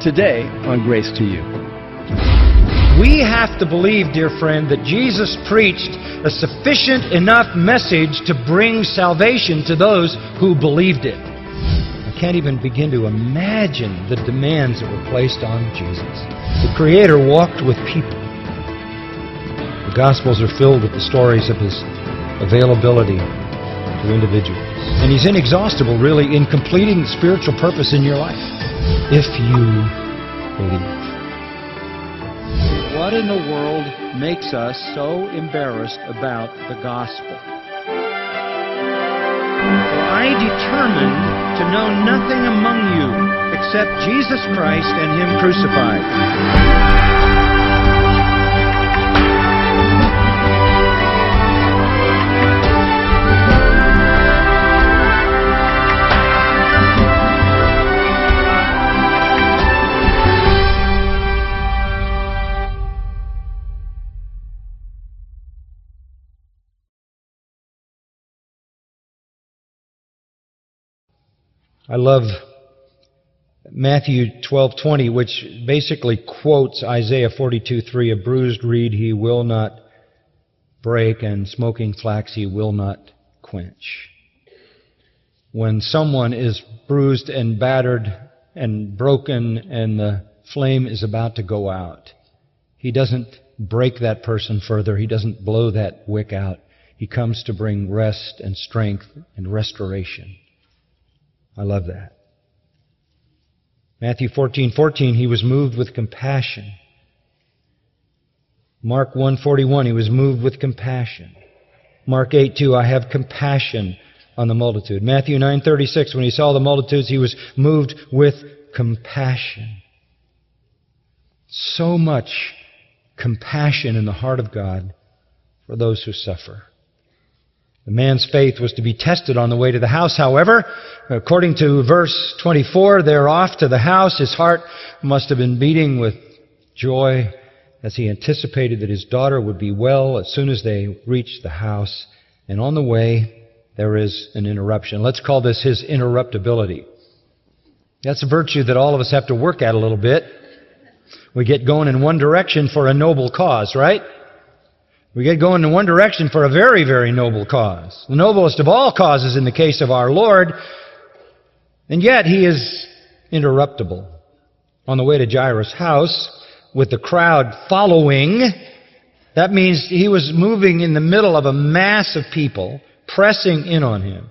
today on Grace to You. We have to believe, dear friend, that Jesus preached a sufficient enough message to bring salvation to those who believed it. I can't even begin to imagine the demands that were placed on Jesus. The Creator walked with people. The Gospels are filled with the stories of His availability to individuals. And He's inexhaustible, really, in completing spiritual purpose in your life, if you believe. What in the world makes us so embarrassed about the gospel? I determined to know nothing among you except Jesus Christ and Him crucified. I love Matthew 12:20, which basically quotes Isaiah 42:3, "A bruised reed He will not break, and smoking flax He will not quench." When someone is bruised and battered and broken and the flame is about to go out, He doesn't break that person further. He doesn't blow that wick out. He comes to bring rest and strength and restoration. I love that. Matthew 14:14, He was moved with compassion. Mark 1:41, He was moved with compassion. Mark 8:2, I have compassion on the multitude. Matthew 9:36, when He saw the multitudes, He was moved with compassion. So much compassion in the heart of God for those who suffer. The man's faith was to be tested on the way to the house. However, according to verse 24, they're off to the house. His heart must have been beating with joy as he anticipated that his daughter would be well as soon as they reached the house. And on the way, there is an interruption. Let's call this his interruptibility. That's a virtue that all of us have to work at a little bit. We get going in one direction for a noble cause, right? We get going in one direction for a very, very noble cause. The noblest of all causes in the case of our Lord. And yet He is interruptible. On the way to Jairus' house, with the crowd following, that means He was moving in the middle of a mass of people, pressing in on Him.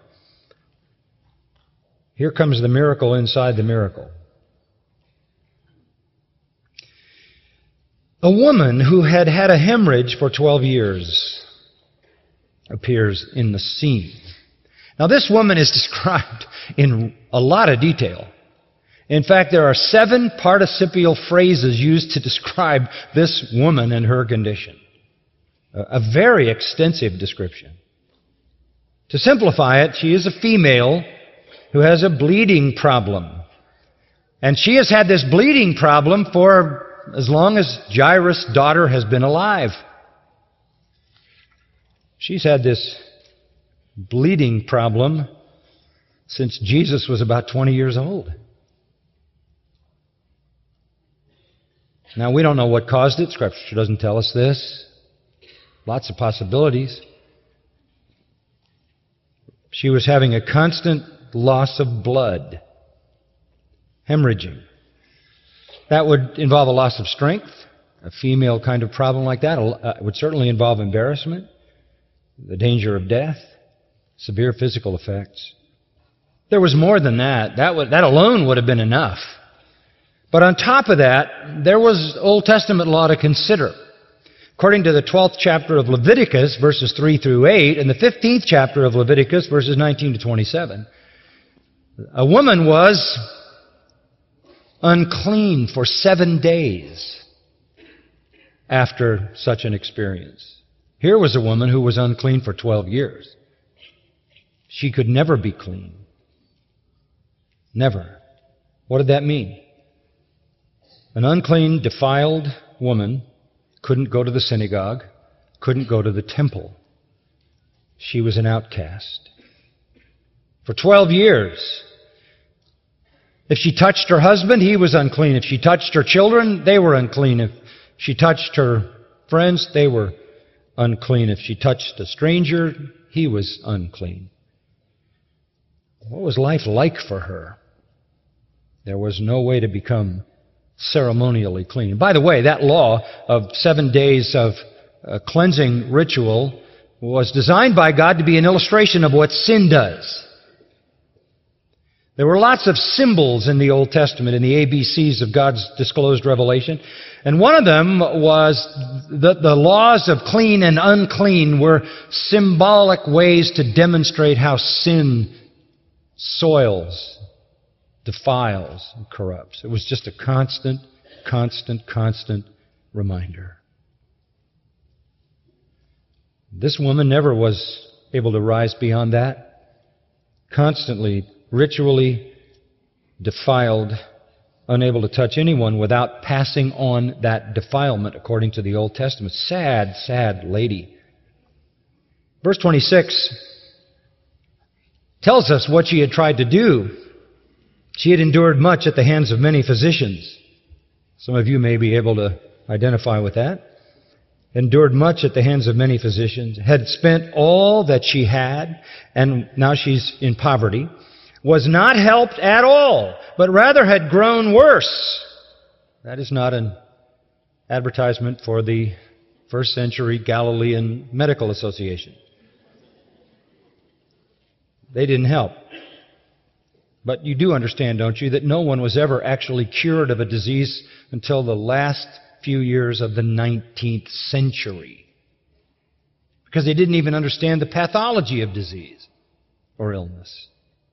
Here comes the miracle inside the miracle. A woman who had had a hemorrhage for 12 years appears in the scene. Now, this woman is described in a lot of detail. In fact, there are 7 participial phrases used to describe this woman and her condition. A very extensive description. To simplify it, she is a female who has a bleeding problem. And she has had this bleeding problem for as long as Jairus' daughter has been alive. She's had this bleeding problem since Jesus was about 20 years old. Now, we don't know what caused it. Scripture doesn't tell us this. Lots of possibilities. She was having a constant loss of blood, hemorrhaging. That would involve a loss of strength, a female kind of problem like that. It would certainly involve embarrassment, the danger of death, severe physical effects. There was more than that. That alone would have been enough. But on top of that, there was Old Testament law to consider. According to the 12th chapter of Leviticus, verses 3 through 8, and the 15th chapter of Leviticus, verses 19 to 27, a woman was unclean for 7 days after such an experience. Here was a woman who was unclean for 12 years. She could never be clean. Never. What did that mean? An unclean, defiled woman couldn't go to the synagogue, couldn't go to the temple. She was an outcast. For 12 years. If she touched her husband, he was unclean. If she touched her children, they were unclean. If she touched her friends, they were unclean. If she touched a stranger, he was unclean. What was life like for her? There was no way to become ceremonially clean. By the way, that law of 7 days of cleansing ritual was designed by God to be an illustration of what sin does. There were lots of symbols in the Old Testament, in the ABCs of God's disclosed revelation. And one of them was the laws of clean and unclean were symbolic ways to demonstrate how sin soils, defiles, and corrupts. It was just a constant reminder. This woman never was able to rise beyond that. Constantly, ritually defiled, unable to touch anyone without passing on that defilement, according to the Old Testament. Sad, sad lady. Verse 26 tells us what she had tried to do. She had endured much at the hands of many physicians. Some of you may be able to identify with that. Endured much at the hands of many physicians, had spent all that she had, and now she's in poverty, was not helped at all, but rather had grown worse. That is not an advertisement for the first century Galilean Medical Association. They didn't help. But you do understand, don't you, that no one was ever actually cured of a disease until the last few years of the 19th century. Because they didn't even understand the pathology of disease or illness.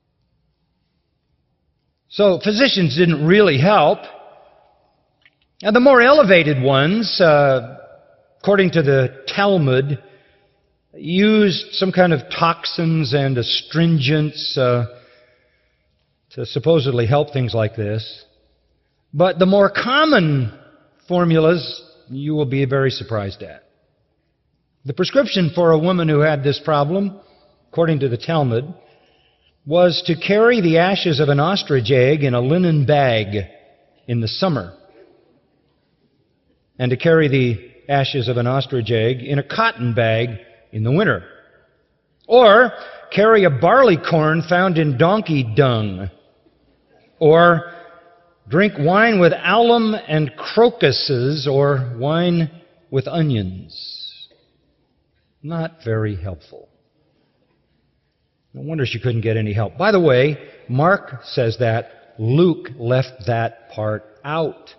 So physicians didn't really help. Now the more elevated ones, according to the Talmud, used some kind of toxins and astringents to supposedly help things like this. But the more common formulas you will be very surprised at. The prescription for a woman who had this problem, according to the Talmud, was to carry the ashes of an ostrich egg in a linen bag in the summer, and to carry the ashes of an ostrich egg in a cotton bag in the winter. Or carry a barley corn found in donkey dung. Or drink wine with alum and crocuses, or wine with onions. Not very helpful. No wonder she couldn't get any help. By the way, Mark says that. Luke left that part out.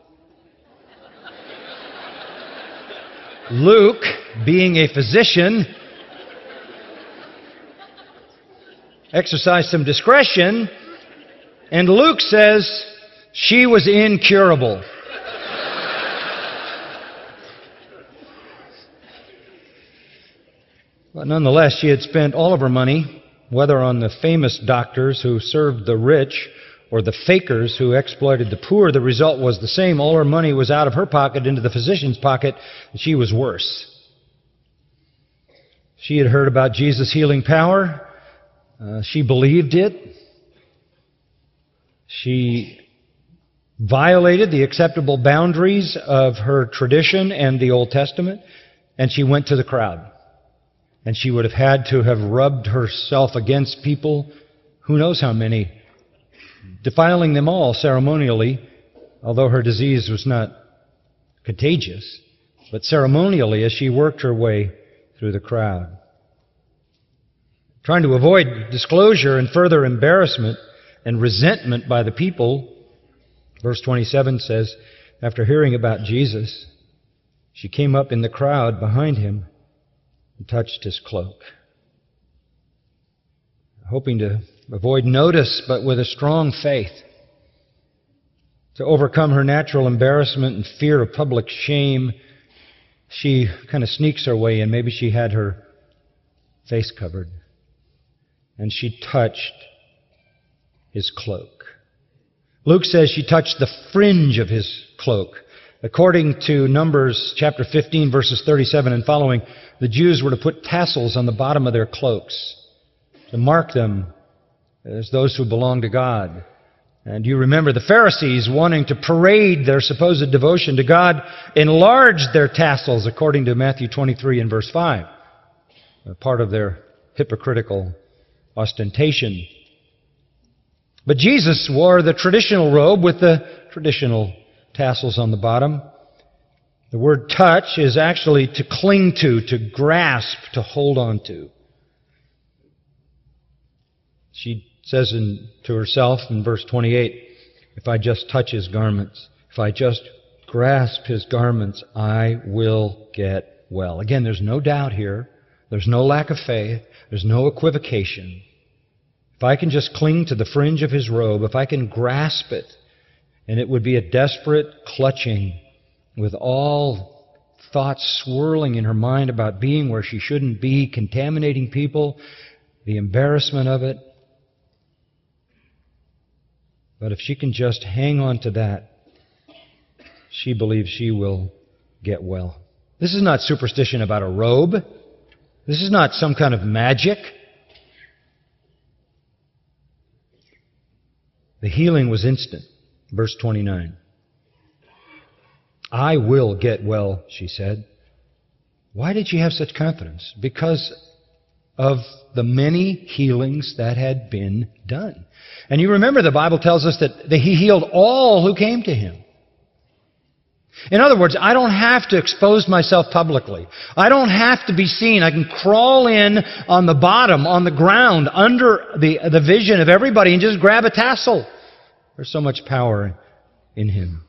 Luke, being a physician, exercised some discretion, and Luke says she was incurable. But nonetheless, she had spent all of her money, whether on the famous doctors who served the rich or the fakers who exploited the poor. The result was the same. All her money was out of her pocket into the physician's pocket, and she was worse. She had heard about Jesus' healing power. She believed it. She violated the acceptable boundaries of her tradition and the Old Testament, and she went to the crowd. And she would have had to have rubbed herself against people, who knows how many, defiling them all ceremonially, although her disease was not contagious, but ceremonially as she worked her way through the crowd. Trying to avoid disclosure and further embarrassment and resentment by the people, verse 27 says, after hearing about Jesus, she came up in the crowd behind him and touched his cloak. Hoping to avoid notice, but with a strong faith, to overcome her natural embarrassment and fear of public shame, she kind of sneaks her way in. Maybe she had her face covered. And she touched his cloak. Luke says she touched the fringe of his cloak. According to Numbers chapter 15, verses 37 and following, the Jews were to put tassels on the bottom of their cloaks to mark them as those who belong to God. And you remember the Pharisees, wanting to parade their supposed devotion to God, enlarged their tassels, according to Matthew 23 and verse 5. Part of their hypocritical ostentation. But Jesus wore the traditional robe with the traditional tassels on the bottom. The word touch is actually to cling to grasp, to hold on to. She says to herself in verse 28, if I just touch His garments, if I just grasp His garments, I will get well. Again, there's no doubt here. There's no lack of faith. There's no equivocation. If I can just cling to the fringe of His robe, if I can grasp it, and it would be a desperate clutching with all thoughts swirling in her mind about being where she shouldn't be, contaminating people, the embarrassment of it. But if she can just hang on to that, she believes she will get well. This is not superstition about a robe. This is not some kind of magic. The healing was instant. Verse 29. I will get well, she said. Why did she have such confidence? Because of the many healings that had been done. And you remember the Bible tells us that He healed all who came to Him. In other words, I don't have to expose myself publicly. I don't have to be seen. I can crawl in on the bottom, on the ground, under the vision of everybody and just grab a tassel. There's so much power in Him.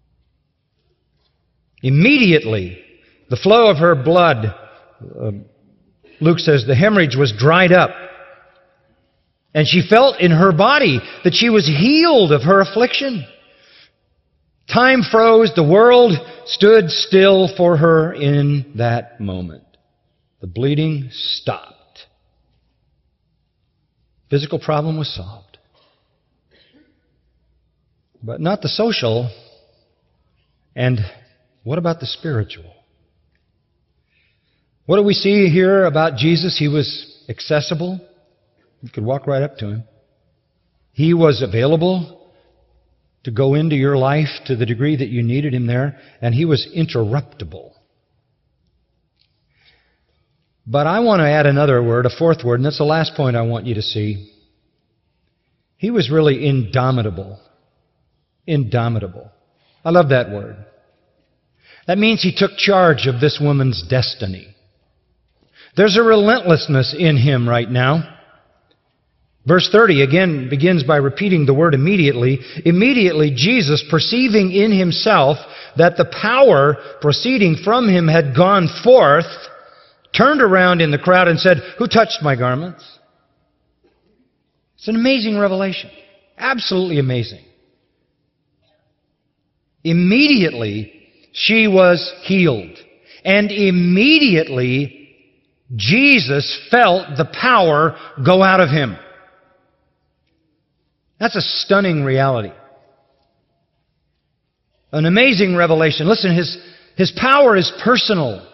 Immediately, the flow of her blood, Luke says the hemorrhage was dried up. And she felt in her body that she was healed of her affliction. Time froze. The world stood still for her in that moment. The bleeding stopped. Physical problem was solved. But not the social. And what about the spiritual? What do we see here about Jesus? He was accessible. You could walk right up to Him. He was available to go into your life to the degree that you needed Him there, and He was interruptible. But I want to add another word, a fourth word, and that's the last point I want you to see. He was really indomitable. Indomitable. I love that word. That means He took charge of this woman's destiny. There's a relentlessness in Him right now. Verse 30 again begins by repeating the word immediately. Immediately, Jesus, perceiving in Himself that the power proceeding from Him had gone forth, turned around in the crowd and said, "Who touched my garments?" It's an amazing revelation. Absolutely amazing. Immediately, she was healed. And immediately, Jesus felt the power go out of Him. That's a stunning reality. An amazing revelation. Listen, His power is personal.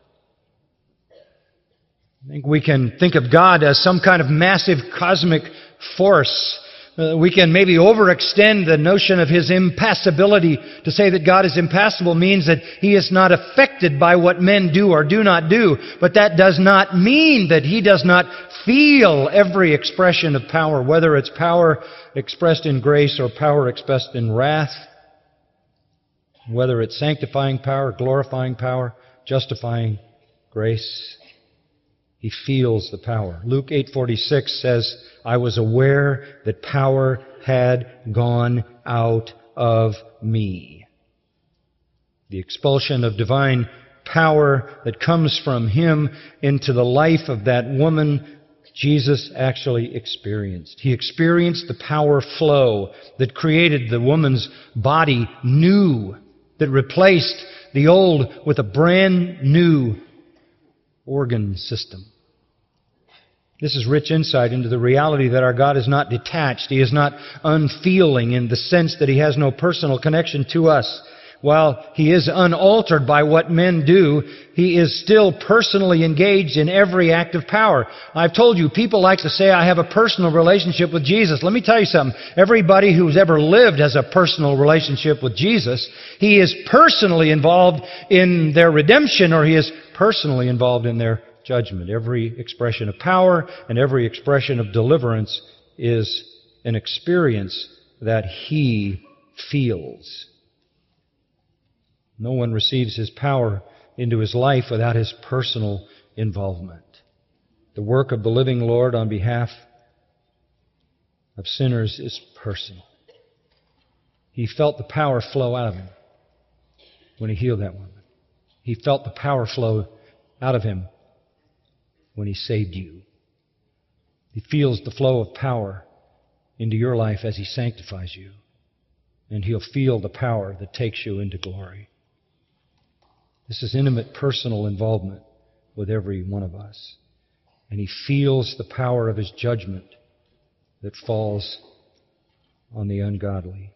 I think we can think of God as some kind of massive cosmic force. We can maybe overextend the notion of His impassibility. To say that God is impassible means that He is not affected by what men do or do not do. But that does not mean that He does not feel every expression of power, whether it's power expressed in grace or power expressed in wrath, whether it's sanctifying power, glorifying power, justifying grace. He feels the power. Luke 8:46 says, I was aware that power had gone out of me. The expulsion of divine power that comes from Him into the life of that woman, Jesus actually experienced. He experienced the power flow that created the woman's body new, that replaced the old with a brand new organ system. This is rich insight into the reality that our God is not detached. He is not unfeeling in the sense that He has no personal connection to us. while he is unaltered by what men do, he is still personally engaged in every act of power. I've told you, people like to say, I have a personal relationship with Jesus. Let me tell you something. Everybody who's ever lived has a personal relationship with Jesus. He is personally involved in their redemption, or he is personally involved in their judgment. Every expression of power and every expression of deliverance is an experience that he feels. No one receives his power into his life without his personal involvement. The work of the living Lord on behalf of sinners is personal. He felt the power flow out of him when he healed that woman. He felt the power flow out of him when he saved you. He feels the flow of power into your life as he sanctifies you. And he'll feel the power that takes you into glory. This is intimate personal involvement with every one of us. And he feels the power of his judgment that falls on the ungodly.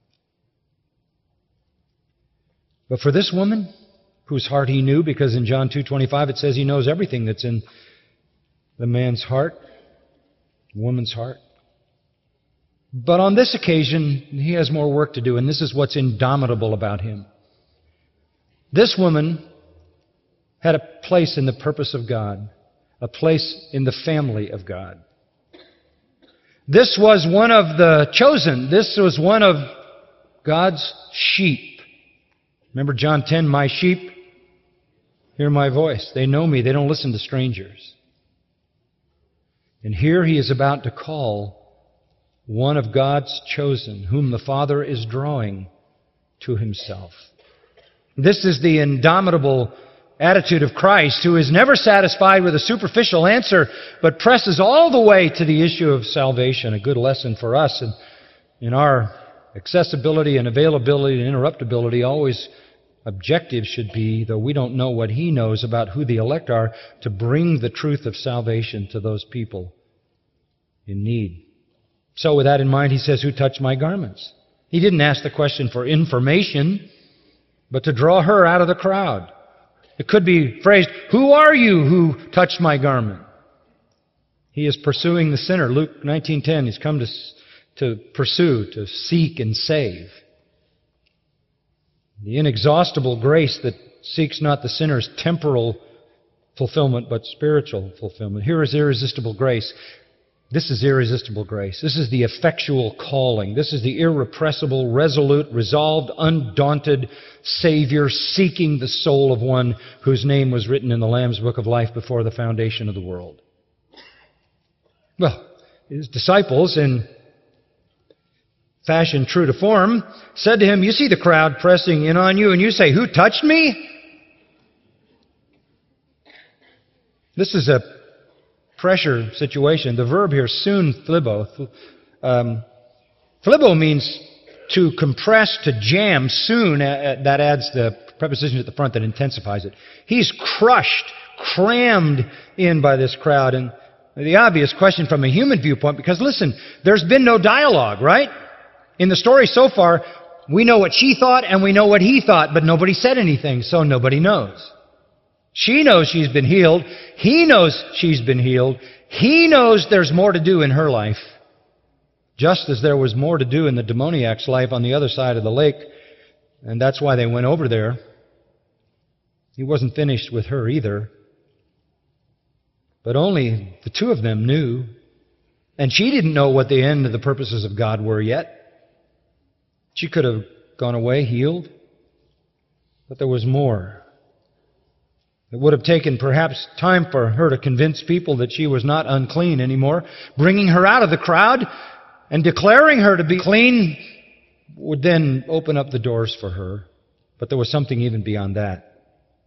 But for this woman, whose heart he knew, because in John 2:25 it says he knows everything that's in the man's heart, the woman's heart. But on this occasion, he has more work to do, and this is what's indomitable about him. This woman had a place in the purpose of God, a place in the family of God. This was one of the chosen. This was one of God's sheep. Remember John 10, my sheep hear my voice. They know me. They don't listen to strangers. And here he is about to call one of God's chosen, whom the Father is drawing to himself. This is the indomitable attitude of Christ, who is never satisfied with a superficial answer, but presses all the way to the issue of salvation. A good lesson for us in our accessibility and availability and interruptibility. Always objective should be, though we don't know what he knows about who the elect are, to bring the truth of salvation to those people in need. So with that in mind, he says, who touched my garments? He didn't ask the question for information, but to draw her out of the crowd. It could be phrased, who are you who touched my garment? He is pursuing the sinner. Luke 19:10, he's come to pursue, to seek and save. The inexhaustible grace that seeks not the sinner's temporal fulfillment, but spiritual fulfillment. Here is irresistible grace. This is irresistible grace. This is the effectual calling. This is the irrepressible, resolute, resolved, undaunted Savior seeking the soul of one whose name was written in the Lamb's Book of Life before the foundation of the world. Well, his disciples, in fashion true to form, said to him, you see the crowd pressing in on you, and you say, who touched me? This is a pressure situation. The verb here, soon phlibo. Phlibo means to compress, to jam. Soon, that adds the preposition at the front that intensifies it. He's crushed, crammed in by this crowd. And the obvious question from a human viewpoint, because listen, there's been no dialogue, right? In the story so far, we know what she thought and we know what he thought, but nobody said anything, so nobody knows. She knows she's been healed. He knows she's been healed. He knows there's more to do in her life, just as there was more to do in the demoniac's life on the other side of the lake, and that's why they went over there. He wasn't finished with her either. But only the two of them knew. And she didn't know what the end of the purposes of God were yet. She could have gone away healed, but there was more. It would have taken perhaps time for her to convince people that she was not unclean anymore. Bringing her out of the crowd and declaring her to be clean would then open up the doors for her. But there was something even beyond that.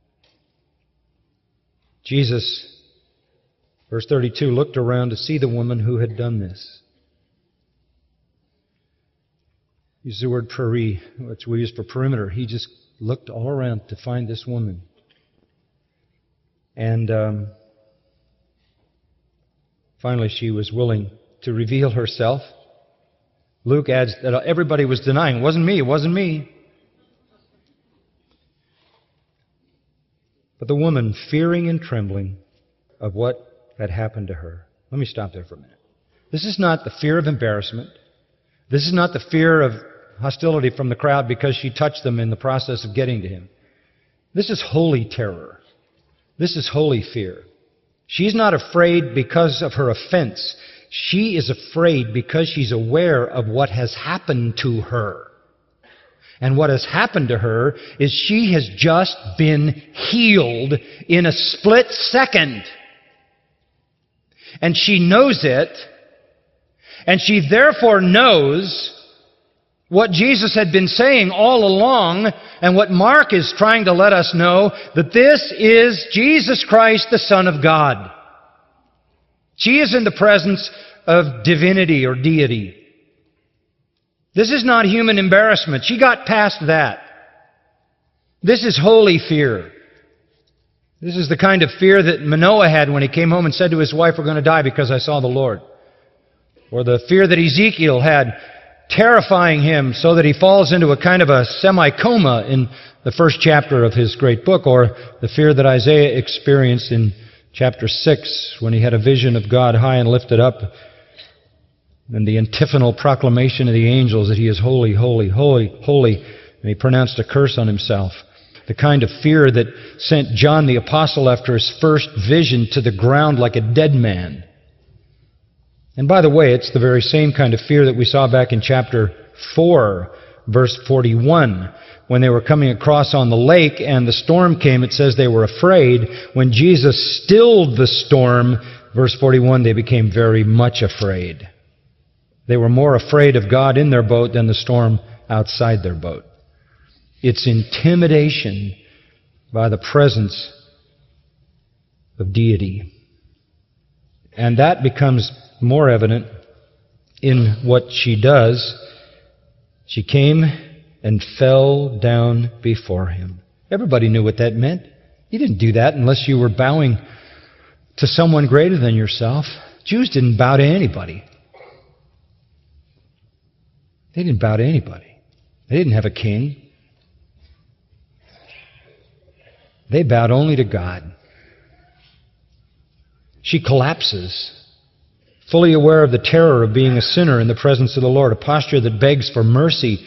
Jesus, verse 32, looked around to see the woman who had done this. Use the word peri, which we use for perimeter. He just looked all around to find this woman. And finally, she was willing to reveal herself. Luke adds that everybody was denying, it wasn't me, it wasn't me. but the woman fearing and trembling of what had happened to her. Let me stop there for a minute. This is not the fear of embarrassment. This is not the fear of hostility from the crowd because she touched them in the process of getting to him. This is holy terror. This is holy fear. She's not afraid because of her offense. She is afraid because she's aware of what has happened to her. And what has happened to her is she has just been healed in a split second. And she knows it. And she therefore knows what Jesus had been saying all along, and what Mark is trying to let us know, that this is Jesus Christ, the Son of God. She is in the presence of divinity or deity. This is not human embarrassment. She got past that. This is holy fear. This is the kind of fear that Manoah had when he came home and said to his wife, "We're going to die because I saw the Lord." Or the fear that Ezekiel had, terrifying him so that he falls into a kind of a semi-coma in the first chapter of his great book. Or the fear that Isaiah experienced in chapter 6 when he had a vision of God high and lifted up, and the antiphonal proclamation of the angels that he is holy, holy, holy, holy, and he pronounced a curse on himself. The kind of fear that sent John the Apostle after his first vision to the ground like a dead man. And by the way, it's the very same kind of fear that we saw back in chapter 4, verse 41. When they were coming across on the lake and the storm came, it says they were afraid. When Jesus stilled the storm, verse 41, they became very much afraid. They were more afraid of God in their boat than the storm outside their boat. It's intimidation by the presence of deity. And that becomes more evident in what she does. She came and fell down before him. Everybody knew what that meant. You didn't do that unless you were bowing to someone greater than yourself. Jews didn't bow to anybody. They didn't bow to anybody. They didn't have a king. They bowed only to God. She collapses, fully aware of the terror of being a sinner in the presence of the Lord, a posture that begs for mercy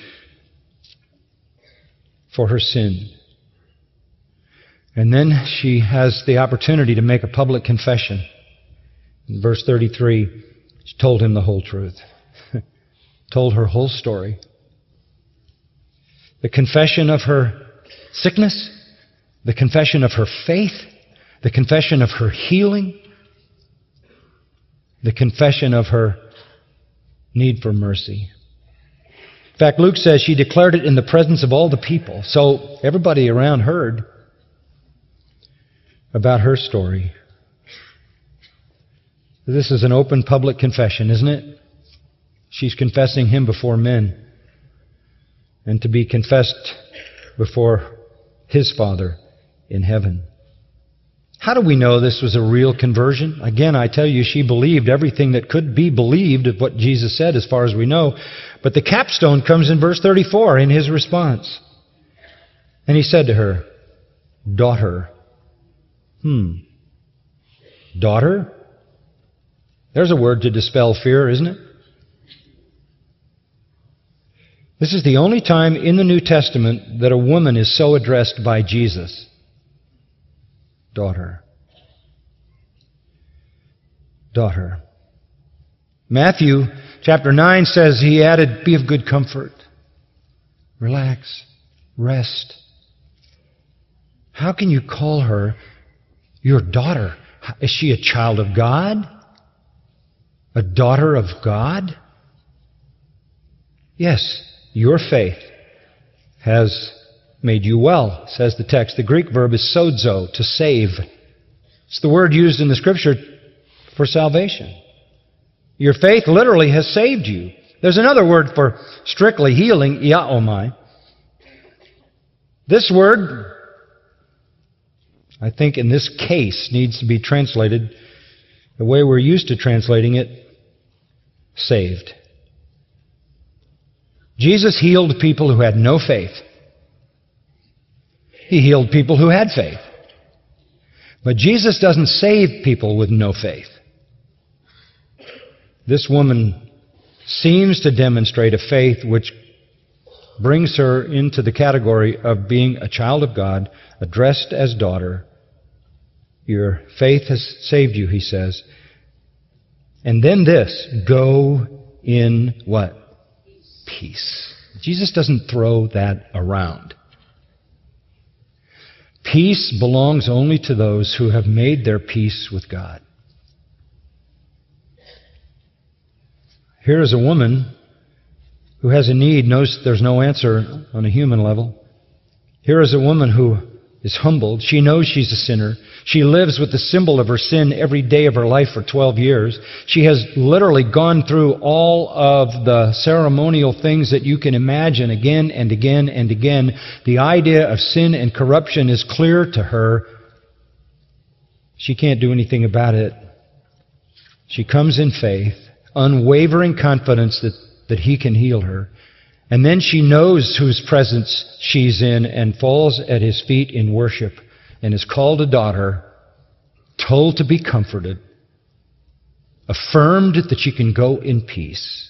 for her sin. And then she has the opportunity to make a public confession. In verse 33, she told him the whole truth. Told her whole story. The confession of her sickness, the confession of her faith, the confession of her healing, the confession of her need for mercy. In fact, Luke says she declared it in the presence of all the people. So everybody around heard about her story. This is an open public confession, isn't it? She's confessing him before men, and to be confessed before his Father in heaven. How do we know this was a real conversion? Again, I tell you, she believed everything that could be believed of what Jesus said, as far as we know. But the capstone comes in verse 34 in his response. And he said to her, "Daughter." Daughter? There's a word to dispel fear, isn't it? This is the only time in the New Testament that a woman is so addressed by Jesus. Daughter. Daughter. Matthew chapter 9 says, he added, "Be of good comfort. Relax. Rest." How can you call her your daughter? Is she a child of God? A daughter of God? Yes, your faith has made you well, says the text. The Greek verb is sozo, to save. It's the word used in the Scripture for salvation. Your faith literally has saved you. There's another word for strictly healing, iaomai. This word, I think in this case, needs to be translated the way we're used to translating it, saved. Jesus healed people who had no faith. He healed people who had faith. But Jesus doesn't save people with no faith. This woman seems to demonstrate a faith which brings her into the category of being a child of God, addressed as daughter. Your faith has saved you, he says. And then this, go in what? Peace. Jesus doesn't throw that around. Peace belongs only to those who have made their peace with God. Here is a woman who has a need, knows there's no answer on a human level. Here is a woman who is humbled. She knows she's a sinner. She lives with the symbol of her sin every day of her life for 12 years. She has literally gone through all of the ceremonial things that you can imagine again and again and again. The idea of sin and corruption is clear to her. She can't do anything about it. She comes in faith, unwavering confidence that He can heal her. And then she knows whose presence she's in and falls at His feet in worship and is called a daughter, told to be comforted, affirmed that she can go in peace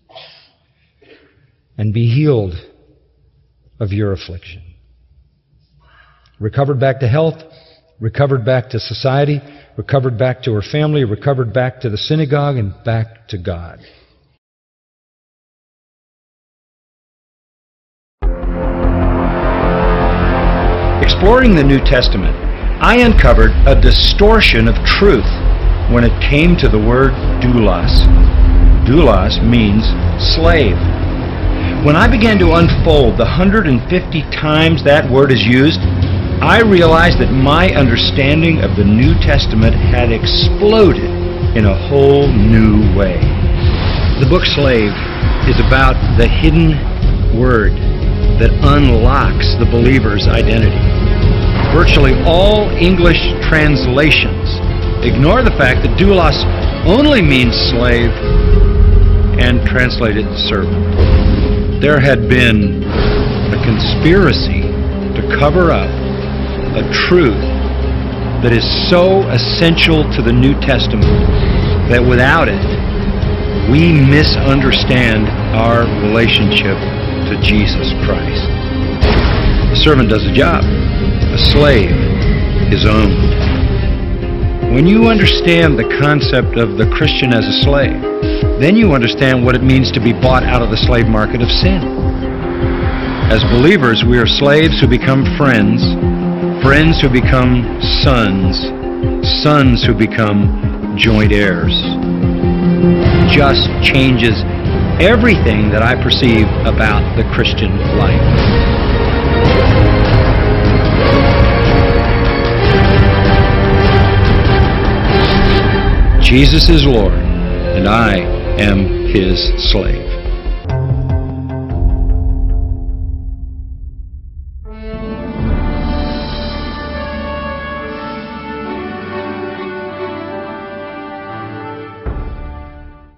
and be healed of your affliction. Recovered back to health, recovered back to society, recovered back to her family, recovered back to the synagogue, and back to God. Exploring the New Testament, I uncovered a distortion of truth when it came to the word doulos. Doulos means slave. When I began to unfold the 150 times that word is used, I realized that my understanding of the New Testament had exploded in a whole new way. The book Slave is about the hidden word that unlocks the believer's identity. Virtually all English translations ignore the fact that doulos only means slave and translate it servant. There had been a conspiracy to cover up a truth that is so essential to the New Testament that without it, we misunderstand our relationship to Jesus Christ. The servant does a job. A slave is owned. When you understand the concept of the Christian as a slave, then you understand what it means to be bought out of the slave market of sin. As believers, we are slaves who become friends, friends who become sons, sons who become joint heirs. It just changes everything that I perceive about the Christian life. Jesus is Lord, and I am His slave.